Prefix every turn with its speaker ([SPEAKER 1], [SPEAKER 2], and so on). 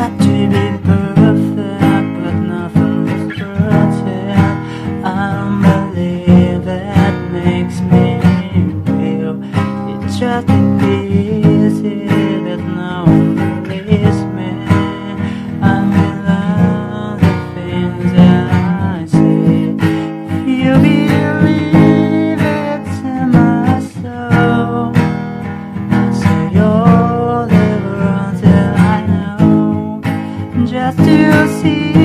[SPEAKER 1] to be perfect, but nothing was perfect. I don't believe it makes me real. It's just easy, but no one believes me. I love the things that I say. If you believe it's in my soul, I'd say you'll live until I know, just to see